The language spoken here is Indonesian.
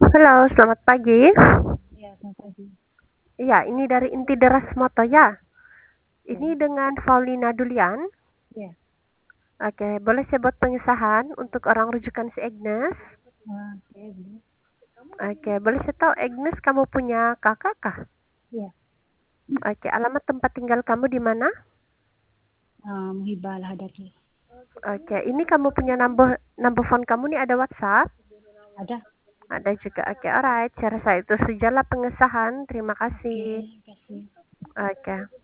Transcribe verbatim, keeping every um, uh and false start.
Halo, selamat pagi. Iya, selamat pagi. Iya, ini dari Inti Deras Moto ya. Ya, Ini dengan Paulina Dulian. ya. Oke, boleh saya buat pengesahan untuk orang rujukan si Agnes? Nah, saya dulu. Oke, boleh saya tahu Agnes kamu punya kakak kah? Ya, Oke, alamat tempat tinggal kamu di mana? um, Hibah Hadaki. Oke, ini kamu punya number number phone kamu nih ada WhatsApp? Ada? Ada juga. Oke, alright. Saya rasa itu sajalah pengesahan. Terima Oke, kasih. kasih. Oke.